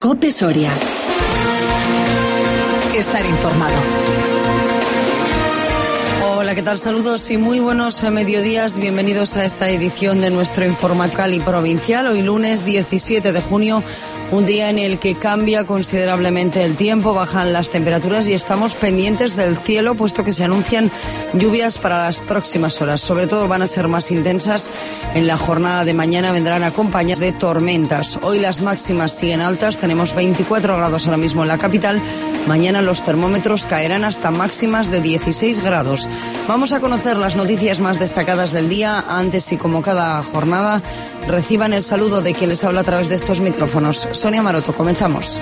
COPE Soria. Estar informado. Hola, ¿qué tal? Saludos y muy buenos mediodías. Bienvenidos a esta edición de nuestro Informatical y Provincial. Hoy lunes 17 de junio, un día en el que cambia considerablemente el tiempo, bajan las temperaturas y estamos pendientes del cielo, puesto que se anuncian lluvias para las próximas horas. Sobre todo van a ser más intensas en la jornada de mañana, vendrán acompañadas de tormentas. Hoy las máximas siguen altas, tenemos 24 grados ahora mismo en la capital. Mañana los termómetros caerán hasta máximas de 16 grados. Vamos a conocer las noticias más destacadas del día. Antes y como cada jornada, reciban el saludo de quien les habla a través de estos micrófonos. Sonia Maroto, comenzamos.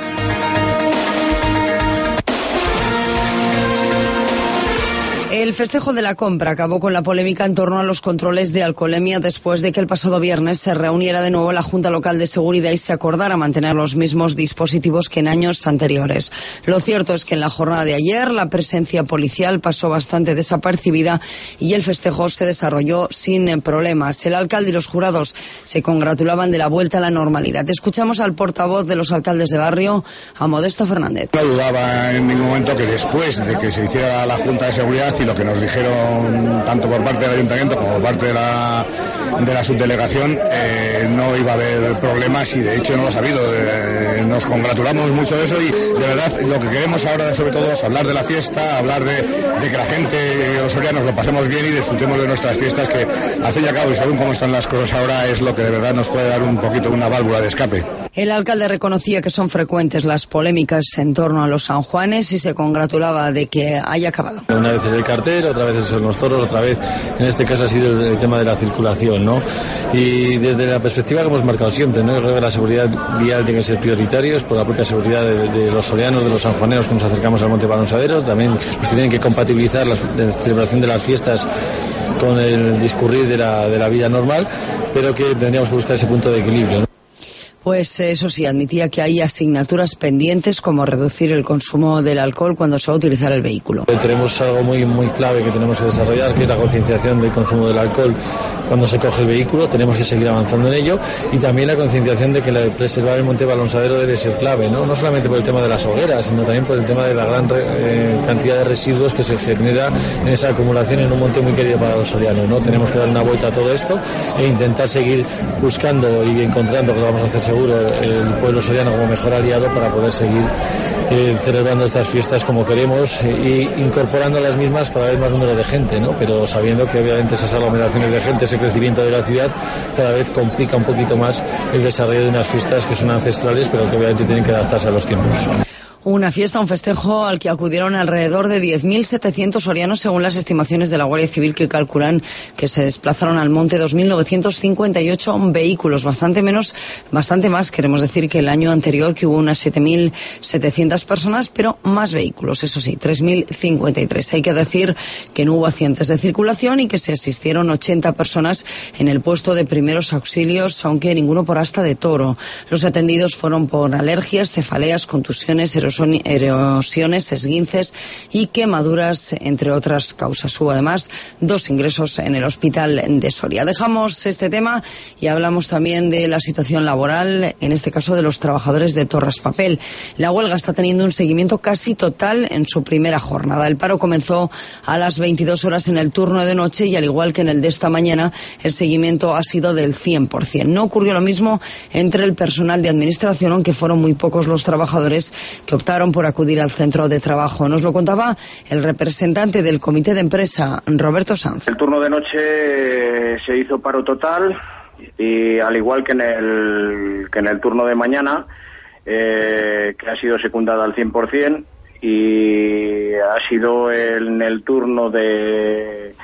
El festejo de la compra acabó con la polémica en torno a los controles de alcoholemia después de que el pasado viernes se reuniera de nuevo la Junta Local de Seguridad y se acordara mantener los mismos dispositivos que en años anteriores. Lo cierto es que en la jornada de ayer la presencia policial pasó bastante desapercibida y el festejo se desarrolló sin problemas. El alcalde y los jurados se congratulaban de la vuelta a la normalidad. Escuchamos al portavoz de los alcaldes de barrio, a Modesto Fernández. No dudaba en ningún momento que después de que se hiciera la Junta de Seguridad y lo que nos dijeron tanto por parte del Ayuntamiento como por parte de la subdelegación, no iba a haber problemas y de hecho no lo ha habido. Nos congratulamos mucho de eso y de verdad lo que queremos ahora sobre todo es hablar de la fiesta, hablar de que la gente, los sorianos, lo pasemos bien y disfrutemos de nuestras fiestas, que al fin y al cabo y según cómo están las cosas ahora es lo que de verdad nos puede dar un poquito una válvula de escape. El alcalde reconocía que son frecuentes las polémicas en torno a los sanjuanes y se congratulaba de que haya acabado. Una vez es el cartel, otra vez son los toros, otra vez en este caso ha sido el tema de la circulación, ¿no? Y desde la perspectiva que hemos marcado siempre, ¿no? Yo creo que la seguridad vial tiene que ser prioritaria, por la propia seguridad de los sorianos, de los sanjuaneros que nos acercamos al Monte Balonsadero, también los que tienen que compatibilizar la celebración de las fiestas con el discurrir de la vida normal, pero que tendríamos que buscar ese punto de equilibrio, ¿no? Pues eso sí, admitía que hay asignaturas pendientes como reducir el consumo del alcohol cuando se va a utilizar el vehículo. Tenemos algo muy clave que tenemos que desarrollar, que es la concienciación del consumo del alcohol cuando se coge el vehículo. Tenemos que seguir avanzando en ello y también la concienciación de que preservar el Monte Balonsadero debe ser clave, ¿no? No solamente por el tema de las hogueras, sino también por el tema de la gran cantidad de residuos que se genera en esa acumulación en un monte muy querido para los sorianos, ¿no? Tenemos que dar una vuelta a todo esto e intentar seguir buscando y encontrando, que lo vamos a hacer seguro, el pueblo soriano como mejor aliado para poder seguir celebrando estas fiestas como queremos y incorporando a las mismas cada vez más número de gente, ¿no? Pero sabiendo que obviamente esas aglomeraciones de gente, ese crecimiento de la ciudad cada vez complica un poquito más el desarrollo de unas fiestas que son ancestrales pero que obviamente tienen que adaptarse a los tiempos. Una fiesta, un festejo al que acudieron alrededor de 10.700 sorianos según las estimaciones de la Guardia Civil, que calculan que se desplazaron al monte 2.958 vehículos, bastante más, queremos decir, que el año anterior, que hubo unas 7.700 personas, pero más vehículos, eso sí, 3.053. Hay que decir que no hubo accidentes de circulación y que se asistieron 80 personas en el puesto de primeros auxilios, aunque ninguno por asta de toro. Los atendidos fueron por alergias, cefaleas, contusiones, erosiones, esguinces y quemaduras, entre otras causas. Hubo además 2 ingresos en el hospital de Soria. Dejamos este tema y hablamos también de la situación laboral, en este caso de los trabajadores de Torras Papel. La huelga está teniendo un seguimiento casi total en su primera jornada. El paro comenzó a las 22 horas en el turno de noche y al igual que en el de esta mañana, el seguimiento ha sido del 100%. No ocurrió lo mismo entre el personal de administración, aunque fueron muy pocos los trabajadores que optaron por acudir al centro de trabajo. Nos lo contaba el representante del comité de empresa, Roberto Sanz. El turno de noche se hizo paro total y al igual que en el turno de mañana, que ha sido secundada al 100%, y ha sido en el turno de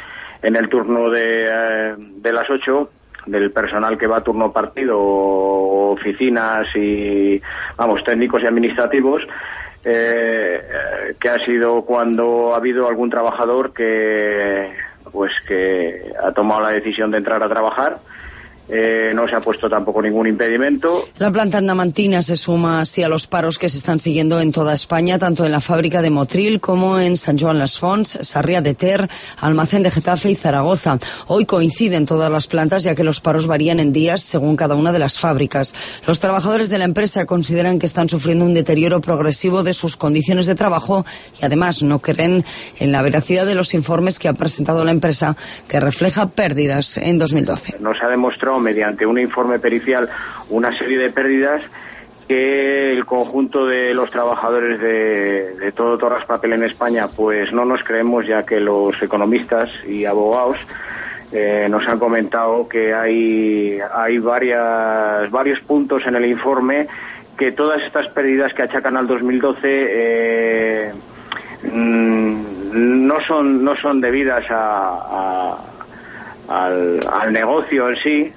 las 8 del personal que va a turno partido, oficinas y técnicos y administrativos, que ha sido cuando ha habido algún trabajador que ha tomado la decisión de entrar a trabajar no se ha puesto tampoco ningún impedimento. La planta andamantina se suma así a los paros que se están siguiendo en toda España, tanto en la fábrica de Motril como en Sant Joan les Fonts, Sarriá de Ter, Almacén de Getafe y Zaragoza. Hoy coinciden todas las plantas, ya que los paros varían en días según cada una de las fábricas. Los trabajadores de la empresa consideran que están sufriendo un deterioro progresivo de sus condiciones de trabajo y además no creen en la veracidad de los informes que ha presentado la empresa, que refleja pérdidas en 2012. Nos ha demostrado mediante un informe pericial una serie de pérdidas que el conjunto de los trabajadores de todo Torraspapel en España pues no nos creemos, ya que los economistas y abogados nos han comentado que hay varios puntos en el informe que todas estas pérdidas que achacan al 2012 no son debidas al negocio en sí,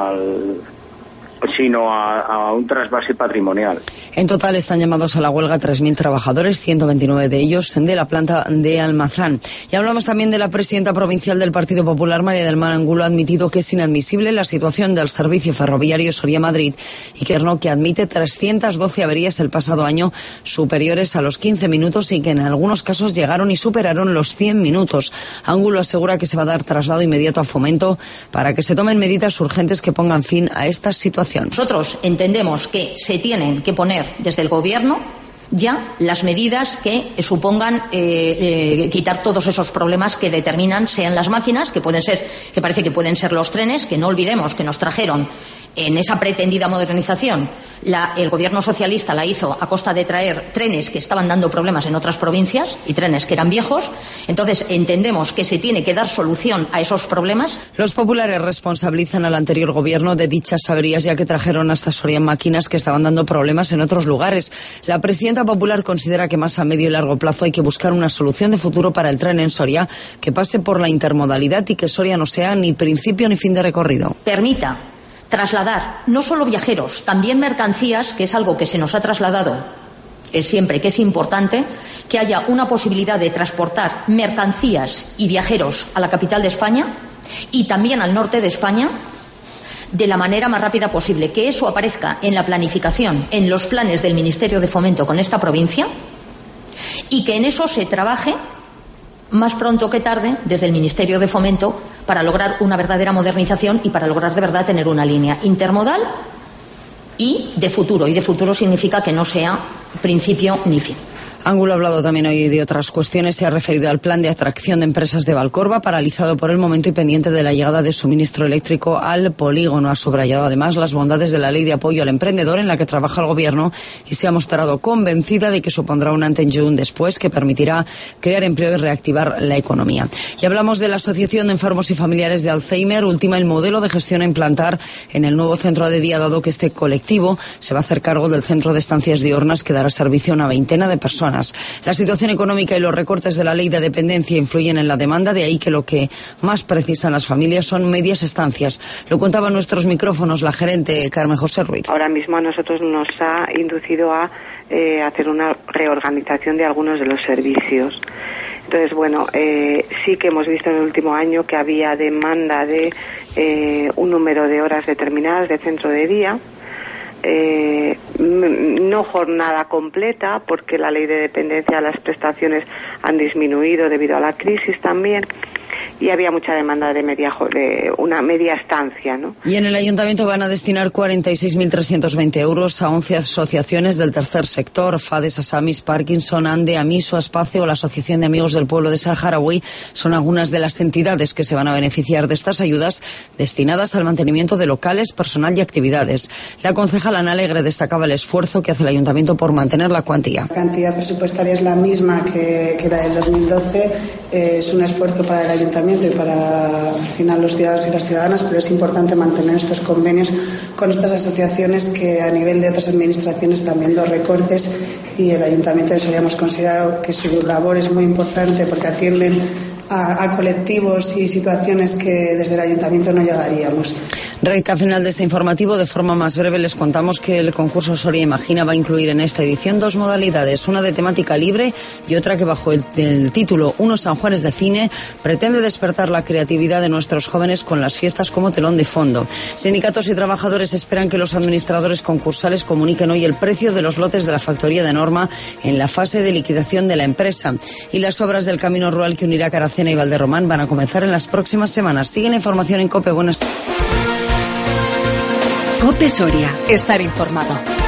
sino a un trasvase patrimonial. En total están llamados a la huelga 3.000 trabajadores, 129 de ellos de la planta de Almazán. Y hablamos también de la presidenta provincial del Partido Popular, María del Mar Angulo, ha admitido que es inadmisible la situación del servicio ferroviario Soria-Madrid y que admite 312 averías el pasado año superiores a los 15 minutos y que en algunos casos llegaron y superaron los 100 minutos. Angulo asegura que se va a dar traslado inmediato a Fomento para que se tomen medidas urgentes que pongan fin a esta situación. Nosotros entendemos que se tienen que poner desde el Gobierno ya las medidas que supongan quitar todos esos problemas que determinan, sean las máquinas, que parece que pueden ser los trenes, que no olvidemos que nos trajeron en esa pretendida modernización. El gobierno socialista la hizo a costa de traer trenes que estaban dando problemas en otras provincias y trenes que eran viejos. Entonces entendemos que se tiene que dar solución a esos problemas. Los populares responsabilizan al anterior gobierno de dichas averías, ya que trajeron hasta Soria máquinas que estaban dando problemas en otros lugares. La presidenta popular considera que más a medio y largo plazo hay que buscar una solución de futuro para el tren en Soria que pase por la intermodalidad y que Soria no sea ni principio ni fin de recorrido. Permita trasladar no solo viajeros, también mercancías, que es algo que se nos ha trasladado siempre, que es importante, que haya una posibilidad de transportar mercancías y viajeros a la capital de España y también al norte de España de la manera más rápida posible, que eso aparezca en la planificación, en los planes del Ministerio de Fomento con esta provincia y que en eso se trabaje más pronto que tarde desde el Ministerio de Fomento para lograr una verdadera modernización y para lograr de verdad tener una línea intermodal y de futuro. Y de futuro significa que no sea principio ni fin. Angulo ha hablado también hoy de otras cuestiones. Se ha referido al plan de atracción de empresas de Valcorba, paralizado por el momento y pendiente de la llegada de suministro eléctrico al polígono. Ha subrayado además las bondades de la ley de apoyo al emprendedor en la que trabaja el gobierno y se ha mostrado convencida de que supondrá un antes y un después que permitirá crear empleo y reactivar la economía. Y hablamos de la Asociación de Enfermos y Familiares de Alzheimer. Ultima el modelo de gestión a implantar en el nuevo centro de día, dado que este colectivo se va a hacer cargo del centro de estancias diurnas que dará servicio a una veintena de personas. La situación económica y los recortes de la ley de dependencia influyen en la demanda, de ahí que lo que más precisan las familias son medias estancias. Lo contaba en nuestros micrófonos la gerente Carmen José Ruiz. Ahora mismo a nosotros nos ha inducido a hacer una reorganización de algunos de los servicios. Entonces, bueno, sí que hemos visto en el último año que había demanda de un número de horas determinadas de centro de día. No jornada completa, porque la ley de dependencia, las prestaciones han disminuido debido a la crisis también, y había mucha demanda de una media estancia, ¿no? Y en el ayuntamiento van a destinar 46.320 euros a 11 asociaciones del tercer sector: FADES, Asamis, Parkinson, ANDE, Amiso, Espacio o la Asociación de Amigos del Pueblo de Saharaui. Son algunas de las entidades que se van a beneficiar de estas ayudas destinadas al mantenimiento de locales, personal y actividades. La concejala Ana Alegre destacaba el esfuerzo que hace el ayuntamiento por mantener la cuantía. La cantidad presupuestaria es la misma que la del 2012. Es un esfuerzo para el ayuntamiento y para, al final, los ciudadanos y las ciudadanas, pero es importante mantener estos convenios con estas asociaciones que a nivel de otras administraciones están viendo recortes, y el ayuntamiento de Soria hemos considerado que su labor es muy importante porque atienden a colectivos y situaciones que desde el ayuntamiento no llegaríamos. Recta final de este informativo. De forma más breve les contamos que el concurso Soria Imagina va a incluir en esta edición 2 modalidades, una de temática libre y otra que bajo el título Unos San Juanes de Cine pretende despertar la creatividad de nuestros jóvenes con las fiestas como telón de fondo. Sindicatos y trabajadores esperan que los administradores concursales comuniquen hoy el precio de los lotes de la factoría de Norma en la fase de liquidación de la empresa. Y las obras del camino rural que unirá Caracena y Valderromán van a comenzar en las próximas semanas. Sigue la información en COPE. Buenas. COPE Soria. Estar informado.